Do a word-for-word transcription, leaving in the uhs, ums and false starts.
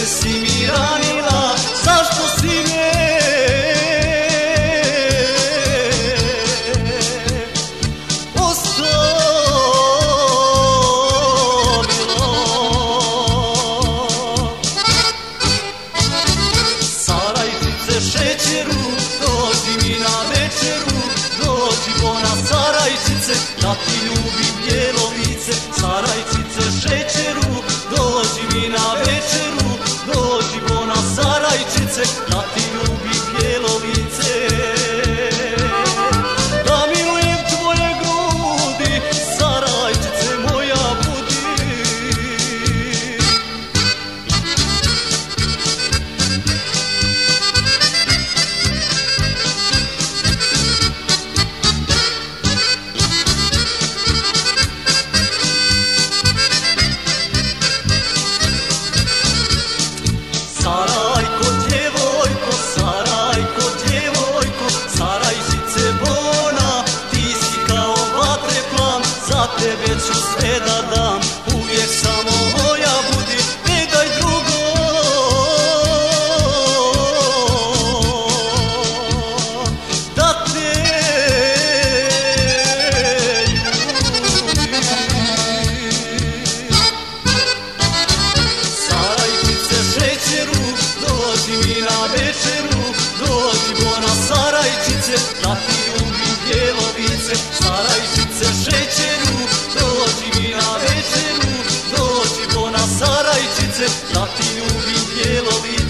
srce si mi ranila, zašto si me šećeru, dođi mi na večeru, dođi bona Sarajčice, da ti ljubim bijelo lice. Sarajčice šećeru, dođi mi na večeru, dođi bona Sarajčice, da ti ljubim bijelo lice. Da milujem tvoje grudi, Sarajčice moja budi. Sarajko, djevojko, Sarajko, djevojko, Sarajčice bona, ti si kao vatreplan, za tebe ću sve da dam, uvijek samo moja budi, ne daj drugo. Da te ljubim. Sarajčice šećeru, dođi mi na večeru, dođi bona Sarajčice, da ti ljubim bijelo lice. Sarajčice šećeru, dođi mi na večeru, dođi bona Sarajčice, da ti ljubim bijelo lice.